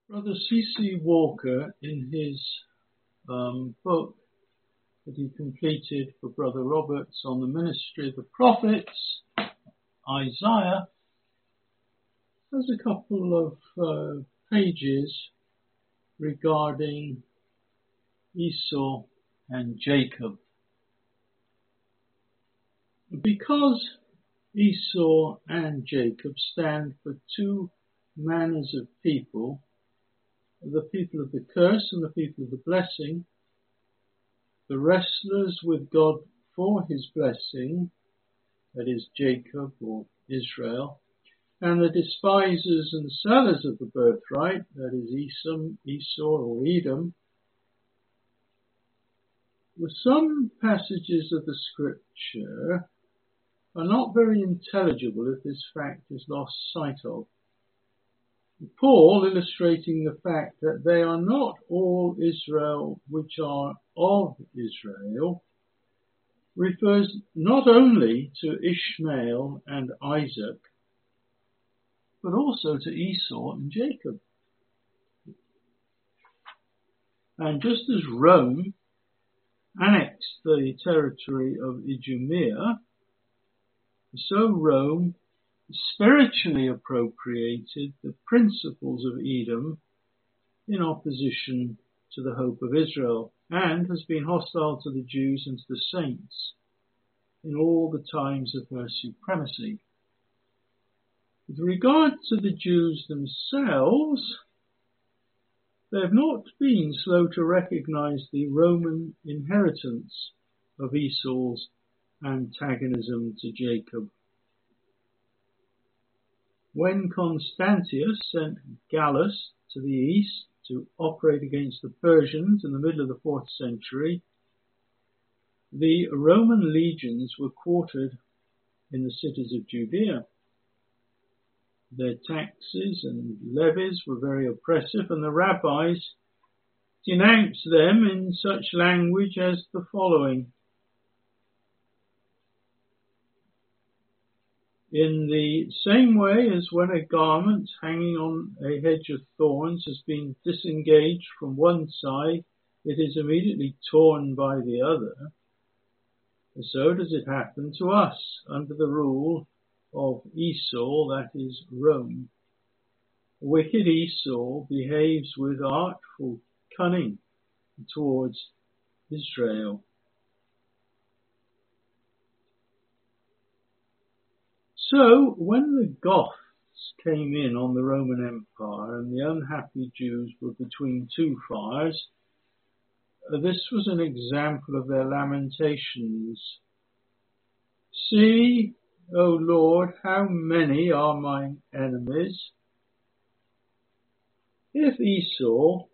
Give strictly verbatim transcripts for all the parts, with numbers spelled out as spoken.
Brother C C Walker, in his um, book that he completed for Brother Roberts on the ministry of the prophets, Isaiah, has a couple of uh, pages regarding Esau and Jacob. Because Esau and Jacob stand for two manners of people, the people of the curse and the people of the blessing, the wrestlers with God for his blessing, that is Jacob or Israel, and the despisers and sellers of the birthright, that is Esau, Esau or Edom. Well, some passages of the scripture are not very intelligible if this fact is lost sight of. Paul, illustrating the fact that they are not all Israel which are of Israel, refers not only to Ishmael and Isaac, but also to Esau and Jacob. And just as Rome annexed the territory of Idumea, so Rome spiritually appropriated the principles of Edom in opposition to the hope of Israel, and has been hostile to the Jews and to the saints in all the times of her supremacy. With regard to the Jews themselves, they have not been slow to recognize the Roman inheritance of Esau's antagonism to Jacob. When Constantius sent Gallus to the east to operate against the Persians in the middle of the fourth century, the Roman legions were quartered in the cities of Judea. Their taxes and levies were very oppressive, and the rabbis denounced them in such language as the following: in the same way as when a garment hanging on a hedge of thorns has been disengaged from one side, it is immediately torn by the other, so does it happen to us under the rule of Esau, that is Rome. Wicked Esau behaves with artful cunning towards Israel. So, when the Goths came in on the Roman Empire and the unhappy Jews were between two fires, this was an example of their lamentations. See, O Lord, how many are mine enemies? If Esau,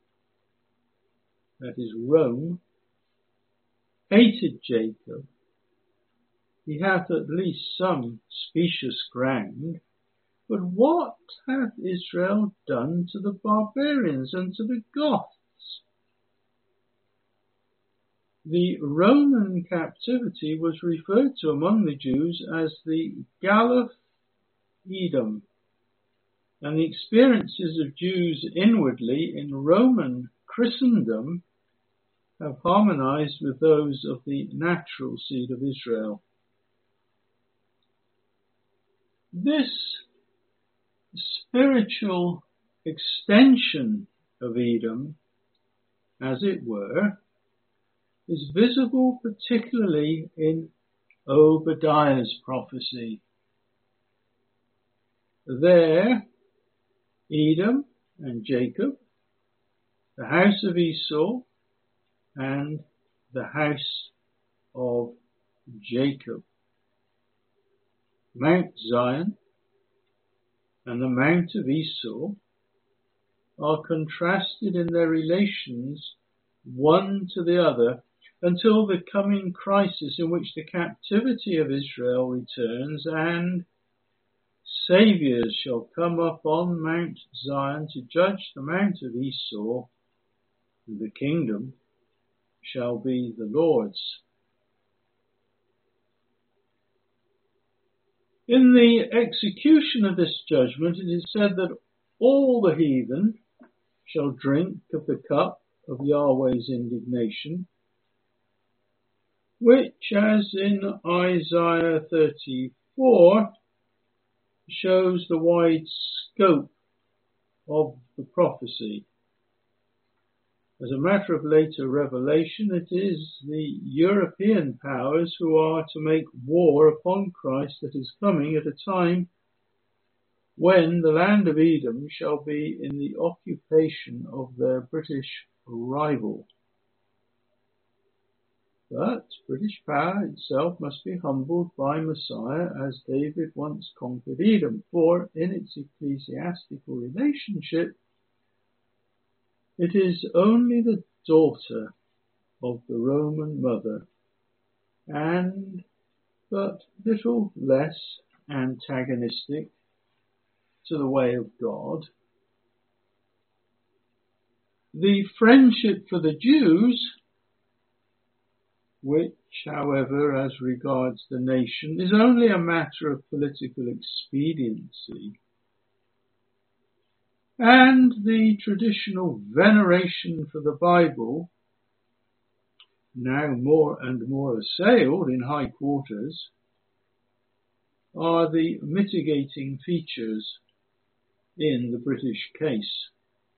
that is Rome, hated Jacob, he hath at least some specious ground. But what hath Israel done to the barbarians and to the Goths? The Roman captivity was referred to among the Jews as the Galuth Edom, and the experiences of Jews inwardly in Roman Christendom have harmonized with those of the natural seed of Israel. This spiritual extension of Edom, as it were, is visible particularly in Obadiah's prophecy. There, Edom and Jacob, the house of Esau and the house of Jacob, Mount Zion and the Mount of Esau are contrasted in their relations one to the other until the coming crisis in which the captivity of Israel returns and Saviours shall come up on Mount Zion to judge the Mount of Esau, and the kingdom shall be the Lord's. In the execution of this judgment, it is said that all the heathen shall drink of the cup of Yahweh's indignation, which, as in Isaiah thirty-four, shows the wide scope of the prophecy. As a matter of later revelation, it is the European powers who are to make war upon Christ that is coming at a time when the land of Edom shall be in the occupation of their British rival. But British power itself must be humbled by Messiah, as David once conquered Edom, for in its ecclesiastical relationship it is only the daughter of the Roman mother, and but little less antagonistic to the way of God. The friendship for the Jews, which, however, as regards the nation, is only a matter of political expediency, and the traditional veneration for the Bible, now more and more assailed in high quarters, are the mitigating features in the British case.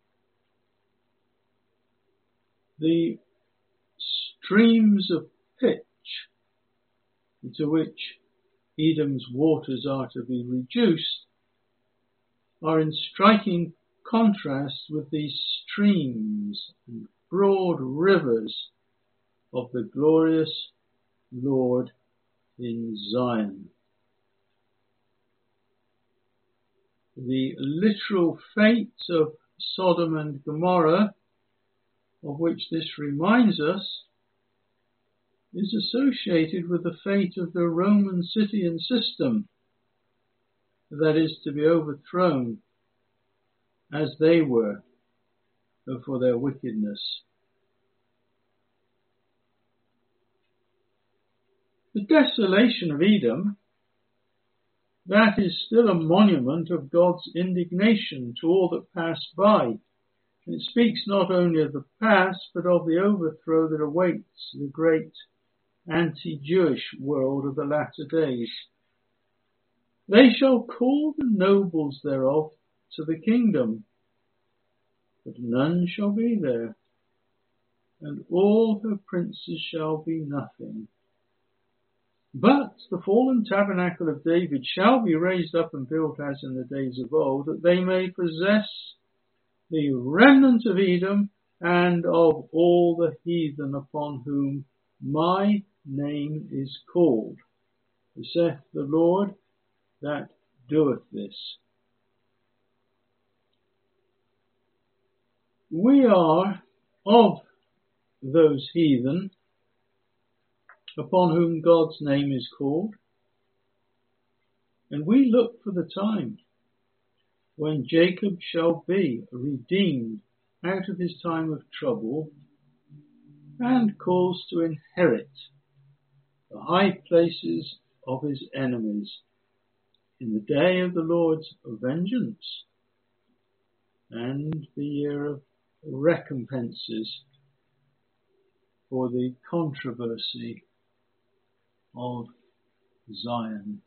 The streams of pitch into which Edom's waters are to be reduced are in striking contrast with the streams and broad rivers of the glorious Lord in Zion. The literal fate of Sodom and Gomorrah, of which this reminds us, is associated with the fate of the Roman city and system that is to be overthrown as they were for their wickedness. The desolation of Edom, that is still a monument of God's indignation to all that passed by. And it speaks not only of the past, but of the overthrow that awaits the great anti-Jewish world of the latter days. They shall call the nobles thereof to the kingdom, but none shall be there, and all her princes shall be nothing. But the fallen tabernacle of David shall be raised up and built as in the days of old, that they may possess the remnant of Edom and of all the heathen upon whom my name is called, saith the Lord that doeth this. We are of those heathen upon whom God's name is called, and we look for the time when Jacob shall be redeemed out of his time of trouble and caused to inherit the high places of his enemies in the day of the Lord's vengeance and the year of recompenses for the controversy of Zion.